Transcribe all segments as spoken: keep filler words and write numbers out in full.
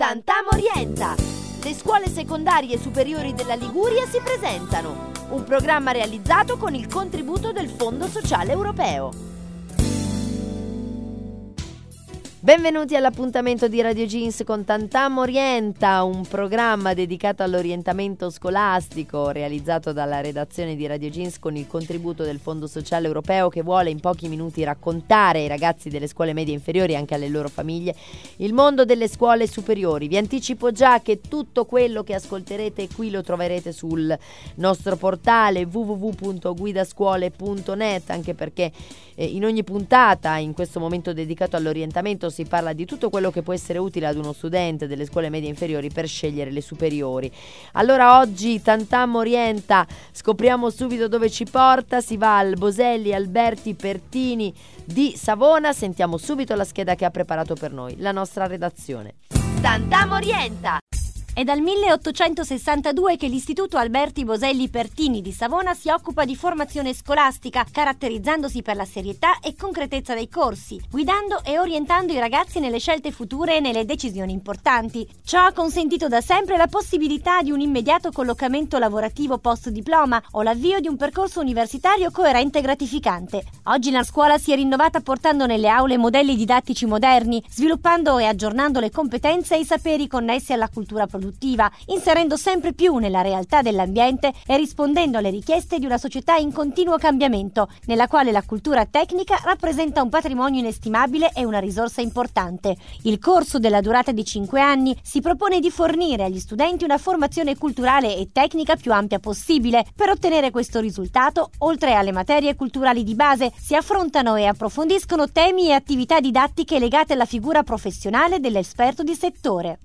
Tantam Orienta! Le scuole secondarie superiori della Liguria si presentano. Un programma realizzato con il contributo del Fondo Sociale Europeo. Benvenuti all'appuntamento di Radio Jeans con Tantam Orienta, un programma dedicato all'orientamento scolastico realizzato dalla redazione di Radio Jeans con il contributo del Fondo Sociale Europeo, che vuole in pochi minuti raccontare ai ragazzi delle scuole medie inferiori e anche alle loro famiglie il mondo delle scuole superiori. Vi anticipo già che tutto quello che ascolterete qui lo troverete sul nostro portale w w w punto guidascuole punto net, anche perché eh, in ogni puntata, in questo momento dedicato all'orientamento, si parla di tutto quello che può essere utile ad uno studente delle scuole medie inferiori per scegliere le superiori. Allora oggi Tantam Orienta, scopriamo subito dove ci porta. Si va al Boselli Alberti Pertini di Savona. Sentiamo subito la scheda che ha preparato per noi la nostra redazione. Tantam Orienta. È dal milleottocentosessantadue che l'Istituto Alberti Boselli Pertini di Savona si occupa di formazione scolastica, caratterizzandosi per la serietà e concretezza dei corsi, guidando e orientando i ragazzi nelle scelte future e nelle decisioni importanti. Ciò ha consentito da sempre la possibilità di un immediato collocamento lavorativo post-diploma o l'avvio di un percorso universitario coerente e gratificante. Oggi la scuola si è rinnovata portando nelle aule modelli didattici moderni, sviluppando e aggiornando le competenze e i saperi connessi alla cultura produttiva, inserendo sempre più nella realtà dell'ambiente e rispondendo alle richieste di una società in continuo cambiamento, nella quale la cultura tecnica rappresenta un patrimonio inestimabile e una risorsa importante. Il corso, della durata di cinque anni, si propone di fornire agli studenti una formazione culturale e tecnica più ampia possibile. Per ottenere questo risultato, oltre alle materie culturali di base, si affrontano e approfondiscono temi e attività didattiche legate alla figura professionale dell'esperto di settore.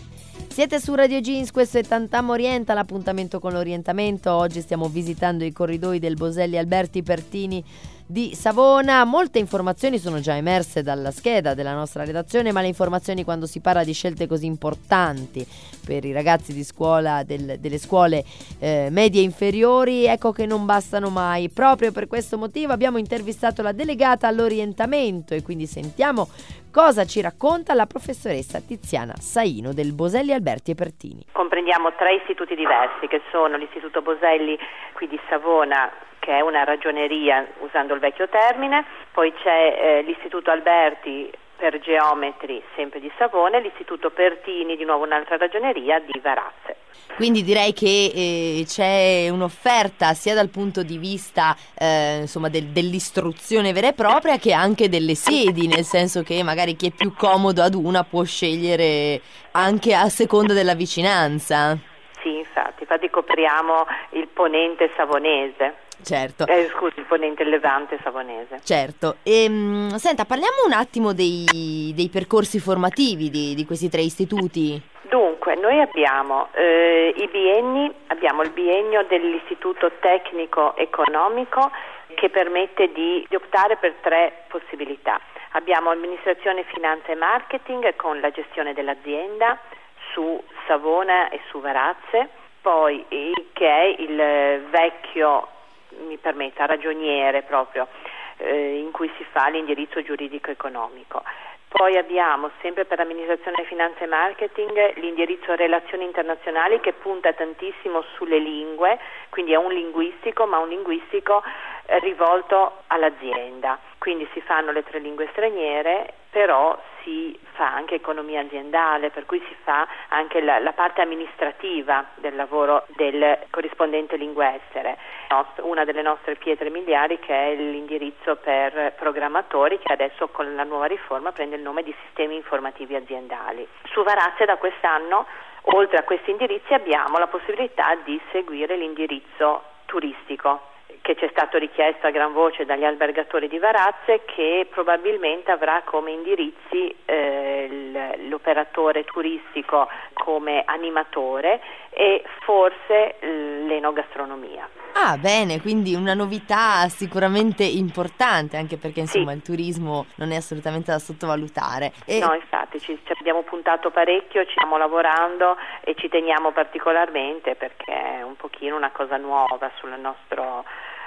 Siete su Radio Jeans, questo è Tantam Orienta, l'appuntamento con l'orientamento. Oggi stiamo visitando i corridoi del Boselli Alberti Pertini di Savona. Molte informazioni sono già emerse dalla scheda della nostra redazione, ma le informazioni, quando si parla di scelte così importanti per i ragazzi di scuola del, delle scuole eh, medie inferiori, ecco che non bastano mai. Proprio per questo motivo abbiamo intervistato la delegata all'orientamento e quindi sentiamo cosa ci racconta la professoressa Tiziana Saino del Boselli Alberti Pertini. Comprendiamo tre istituti diversi, che sono l'Istituto Boselli qui di Savona, che è una ragioneria usando il vecchio termine, poi c'è eh, l'Istituto Alberti per geometri sempre di Savona e l'Istituto Pertini, di nuovo un'altra ragioneria, di Varazze. Quindi direi che eh, c'è un'offerta sia dal punto di vista eh, insomma del, dell'istruzione vera e propria, che anche delle sedi, nel senso che magari chi è più comodo ad una può scegliere anche a seconda della vicinanza. Sì, infatti, infatti copriamo il ponente savonese. Certo. Eh, scusi, il ponente levante savonese. Certo. E, mh, senta, parliamo un attimo dei, dei percorsi formativi di, di questi tre istituti. Dunque, noi abbiamo eh, i bienni, abbiamo il biennio dell'Istituto Tecnico Economico, che permette di, di optare per tre possibilità. Abbiamo amministrazione, finanza e marketing con la gestione dell'azienda su Savona e su Varazze, poi che è il vecchio, mi permetta, ragioniere proprio, eh, in cui si fa l'indirizzo giuridico-economico. Poi abbiamo, sempre per amministrazione, finanza e marketing, l'indirizzo relazioni internazionali, che punta tantissimo sulle lingue, quindi è un linguistico, ma un linguistico eh, rivolto all'azienda. Quindi si fanno le tre lingue straniere, però si fa anche economia aziendale, per cui si fa anche la, la parte amministrativa del lavoro del corrispondente lingue estere. Una delle nostre pietre miliari, che è l'indirizzo per programmatori, che adesso con la nuova riforma prende il nome di sistemi informativi aziendali. Su Varazze da quest'anno, oltre a questi indirizzi, abbiamo la possibilità di seguire l'indirizzo turistico, che ci è stato richiesto a gran voce dagli albergatori di Varazze, che probabilmente avrà come indirizzi eh, l'operatore turistico come animatore e forse l'enogastronomia. Ah, bene, quindi una novità sicuramente importante, anche perché insomma sì. il turismo non è assolutamente da sottovalutare. E... No, infatti ci, ci abbiamo puntato parecchio, ci stiamo lavorando e ci teniamo particolarmente, perché è un pochino una cosa nuova sul nostro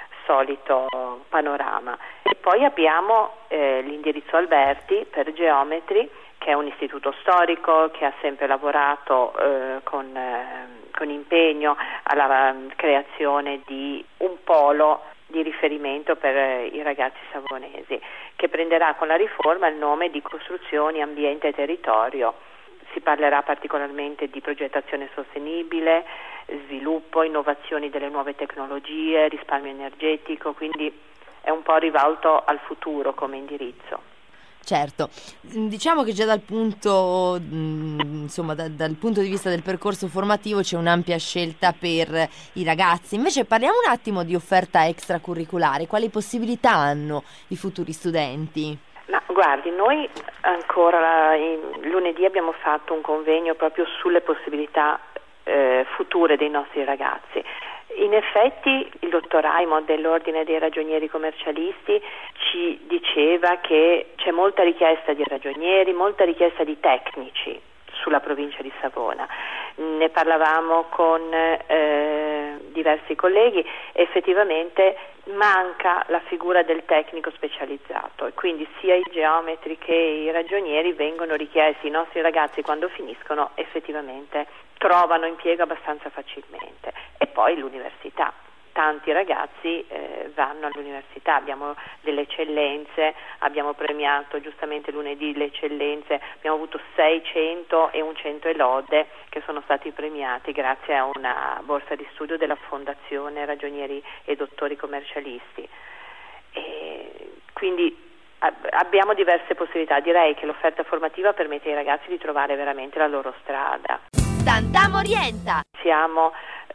solito panorama. E poi abbiamo eh, l'indirizzo Alberti per geometri, che è un istituto storico che ha sempre lavorato eh, con, eh, con impegno alla um, creazione di un polo di riferimento per eh, i ragazzi savonesi, che prenderà con la riforma il nome di Costruzioni, Ambiente e Territorio. Si parlerà particolarmente di progettazione sostenibile, sviluppo, innovazioni delle nuove tecnologie, risparmio energetico, quindi è un po' rivolto al futuro come indirizzo. Certo, diciamo che già dal punto, insomma, da, dal punto di vista del percorso formativo c'è un'ampia scelta per i ragazzi. Invece parliamo un attimo di offerta extracurriculare. Quali possibilità hanno i futuri studenti? Ma guardi, noi ancora in, lunedì abbiamo fatto un convegno proprio sulle possibilità eh, future dei nostri ragazzi. In effetti il dottor Raimond dell'Ordine dei Ragionieri Commercialisti ci diceva che c'è molta richiesta di ragionieri, molta richiesta di tecnici sulla provincia di Savona. Ne parlavamo con eh, diversi colleghi, effettivamente manca la figura del tecnico specializzato e quindi sia i geometri che i ragionieri vengono richiesti. I nostri ragazzi quando finiscono effettivamente trovano impiego abbastanza facilmente. E poi l'università. Tanti ragazzi eh, vanno all'università, abbiamo delle eccellenze, abbiamo premiato giustamente lunedì le eccellenze, abbiamo avuto seicento e un cento e lode che sono stati premiati grazie a una borsa di studio della Fondazione Ragionieri e Dottori Commercialisti. E quindi ab- abbiamo diverse possibilità, direi che l'offerta formativa permette ai ragazzi di trovare veramente la loro strada. Tantamo Orienta! Siamo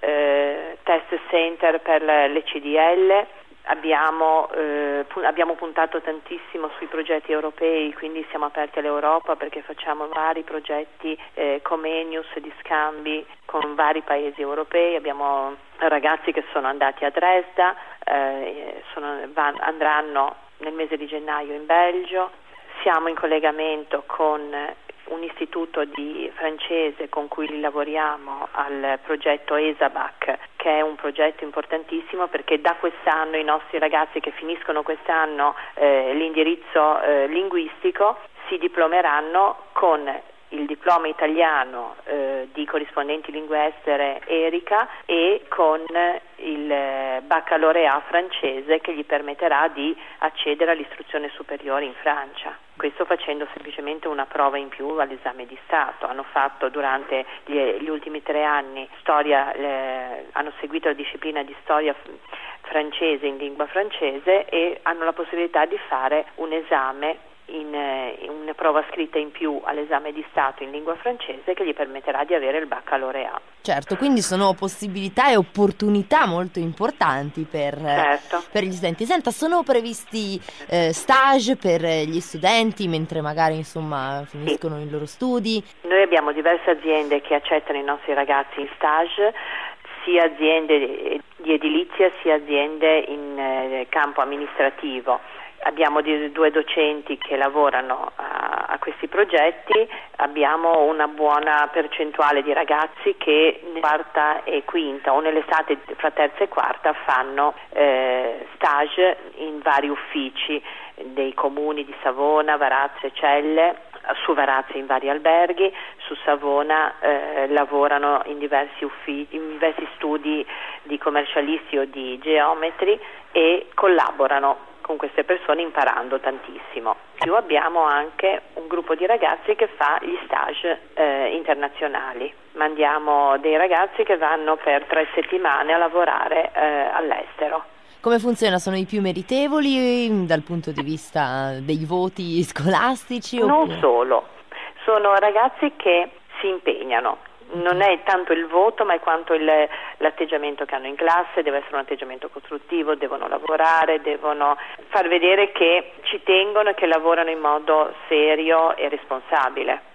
Eh, test center per le C D L, abbiamo, eh, pu- abbiamo puntato tantissimo sui progetti europei, quindi siamo aperti all'Europa perché facciamo vari progetti eh, Comenius di scambi con vari paesi europei. Abbiamo ragazzi che sono andati a Dresda, eh, sono, van- andranno nel mese di gennaio in Belgio. Siamo in collegamento con un istituto di francese con cui lavoriamo al progetto ESABAC, che è un progetto importantissimo perché da quest'anno i nostri ragazzi che finiscono quest'anno eh, l'indirizzo eh, linguistico si diplomeranno con il diploma italiano eh, di corrispondenti lingue estere ERICA e con il baccalaureato francese che gli permetterà di accedere all'istruzione superiore in Francia. Questo facendo semplicemente una prova in più all'esame di Stato. Hanno fatto durante gli, gli ultimi tre anni storia, eh, hanno seguito la disciplina di storia francese in lingua francese e hanno la possibilità di fare un esame in, in una prova scritta in più all'esame di Stato in lingua francese che gli permetterà di avere il baccalaureato. Certo, quindi sono possibilità e opportunità molto importanti per, certo. per gli studenti. Senta, sono previsti eh, stage per gli studenti mentre magari insomma finiscono sì. i loro studi? Noi abbiamo diverse aziende che accettano i nostri ragazzi in stage, sia aziende di edilizia sia aziende in eh, campo amministrativo. Abbiamo due docenti che lavorano a, a questi progetti, abbiamo una buona percentuale di ragazzi che in quarta e quinta o nell'estate fra terza e quarta fanno eh, stage in vari uffici dei comuni di Savona, Varazze e Celle. Su Varazze in vari alberghi, su Savona eh, lavorano in diversi uffici, in diversi studi di commercialisti o di geometri e collaborano con queste persone imparando tantissimo. Più abbiamo anche un gruppo di ragazzi che fa gli stage eh, internazionali. Mandiamo dei ragazzi che vanno per tre settimane a lavorare eh, all'estero. Come funziona? Sono i più meritevoli dal punto di vista dei voti scolastici? Non oppure? solo, sono ragazzi che si impegnano. Non è tanto il voto ma è quanto il, l'atteggiamento che hanno in classe, deve essere un atteggiamento costruttivo, devono lavorare, devono far vedere che ci tengono e che lavorano in modo serio e responsabile.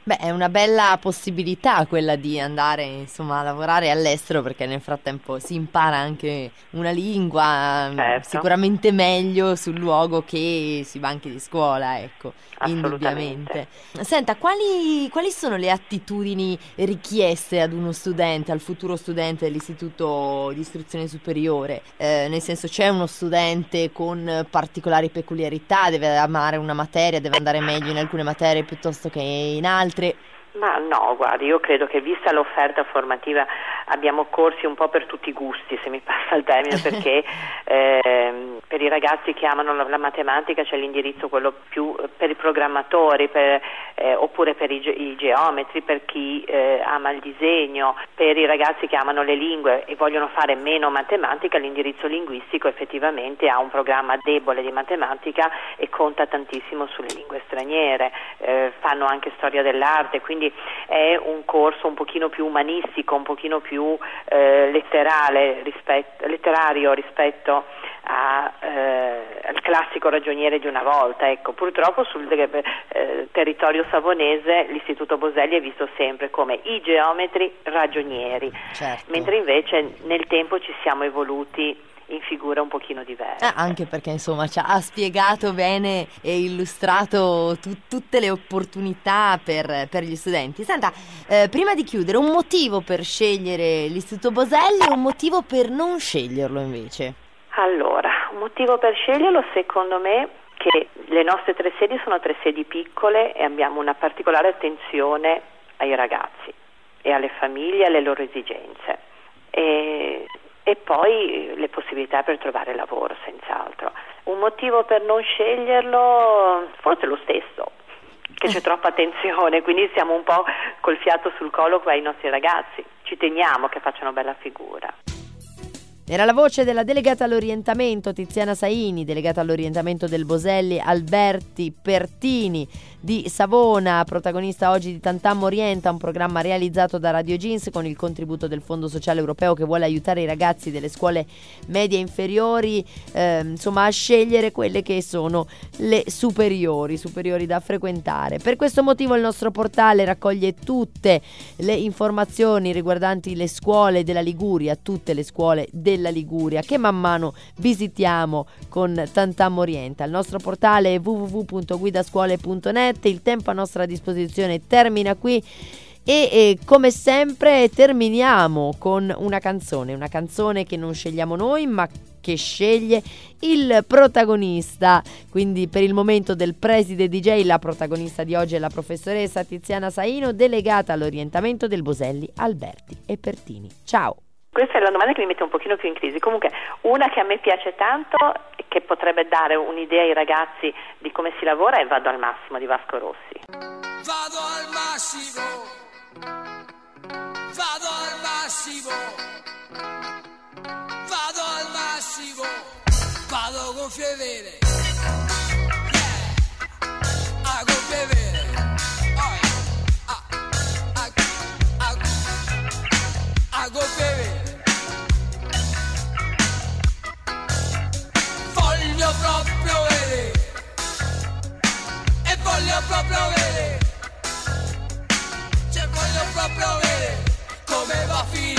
Beh, è una bella possibilità quella di andare, insomma, a lavorare all'estero, perché nel frattempo si impara anche una lingua, Certo. sicuramente meglio sul luogo che sui banchi di scuola, ecco, indubbiamente. Senta, quali, quali sono le attitudini richieste ad uno studente, al futuro studente dell'istituto di istruzione superiore? Eh, nel senso, c'è uno studente con particolari peculiarità, deve amare una materia, deve andare meglio in alcune materie piuttosto che in altre? Ma no, guardi, io credo che vista l'offerta formativa abbiamo corsi un po' per tutti i gusti, se mi passa il termine, perché eh, per i ragazzi che amano la, la matematica c'è l'indirizzo quello più per i programmatori, per, eh, oppure per i, ge- i geometri, per chi eh, ama il disegno, per i ragazzi che amano le lingue e vogliono fare meno matematica, l'indirizzo linguistico effettivamente ha un programma debole di matematica e conta tantissimo sulle lingue straniere, eh, fanno anche storia dell'arte, quindi è un corso un pochino più umanistico, un pochino più eh, letterale rispetto, letterario rispetto a, eh, al classico ragioniere di una volta. Ecco, purtroppo sul eh, territorio savonese l'istituto Boselli è visto sempre come i geometri ragionieri, certo. Mentre invece nel tempo ci siamo evoluti in figure un pochino diverse. Eh, anche perché insomma ci ha spiegato bene e illustrato tu, tutte le opportunità per, per gli studenti. Senta, eh, prima di chiudere, un motivo per scegliere l'Istituto Boselli e un motivo per non sceglierlo invece? Allora, un motivo per sceglierlo secondo me che le nostre tre sedi sono tre sedi piccole e abbiamo una particolare attenzione ai ragazzi e alle famiglie e alle loro esigenze. E E poi le possibilità per trovare lavoro, senz'altro. Un motivo per non sceglierlo, forse lo stesso, che c'è troppa attenzione, quindi siamo un po' col fiato sul collo qua ai nostri ragazzi. Ci teniamo che facciano bella figura. Era la voce della delegata all'orientamento Tiziana Saini, delegata all'orientamento del Boselli Alberti Pertini di Savona, protagonista oggi di Tantam Orienta, un programma realizzato da Radio Jeans con il contributo del Fondo Sociale Europeo che vuole aiutare i ragazzi delle scuole medie inferiori eh, insomma a scegliere quelle che sono le superiori, superiori da frequentare. Per questo motivo il nostro portale raccoglie tutte le informazioni riguardanti le scuole della Liguria, tutte le scuole della Liguria che man mano visitiamo con Tantam Orienta. Il nostro portale è w w w punto guidascuole punto net. Il tempo a nostra disposizione termina qui e, e come sempre terminiamo con una canzone, una canzone che non scegliamo noi ma che sceglie il protagonista. Quindi per il momento del preside D J la protagonista di oggi è la professoressa Tiziana Saino, delegata all'orientamento del Boselli Alberti e Pertini. Ciao! Questa è la domanda che mi mette un pochino più in crisi. Comunque, una che a me piace tanto e che potrebbe dare un'idea ai ragazzi di come si lavora è Vado al massimo di Vasco Rossi. Vado al massimo, vado al massimo, vado al massimo, vado con fievere, yeah, a con fievere, oh, yeah. a, a, a, a con fievere. Voglio proprio vedere, e voglio proprio vedere, cioè voglio proprio vedere come va a finire.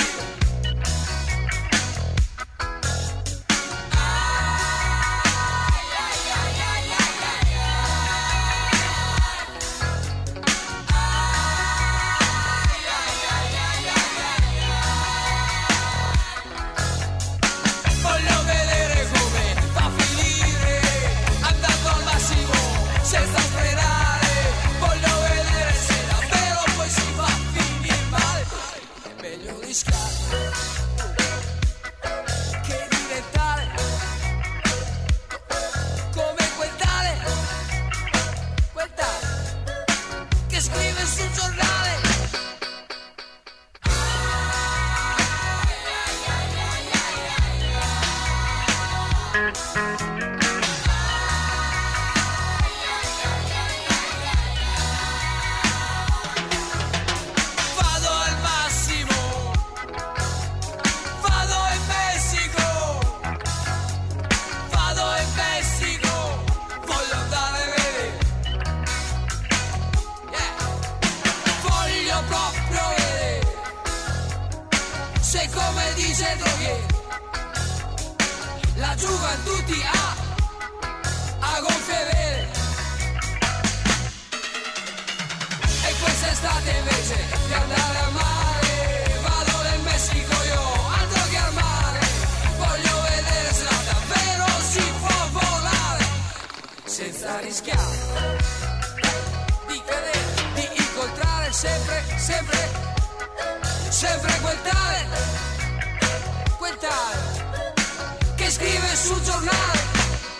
Senza frenare, voglio vedere se davvero poi si va a finire male. È meglio rischiare che diventare come quel tale, quel tale che scrive sul giornale. sei droghieri, la gioventù ti ha a gonfie vele. E quest'estate invece di andare a mare vado nel Messico io, altro che al mare, voglio vedere se davvero si può volare senza rischiare di cadere, di incontrare sempre, sempre, sempre quel tale, quel tale che scrive sul giornale.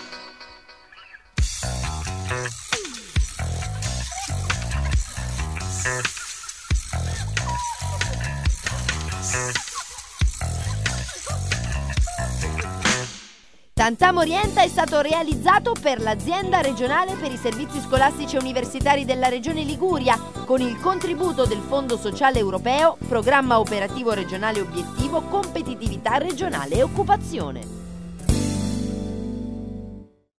Tantam Orienta è stato realizzato per l'Azienda regionale per i servizi scolastici e universitari della Regione Liguria con il contributo del Fondo Sociale Europeo, Programma Operativo Regionale Obiettivo Competitività Regionale e Occupazione.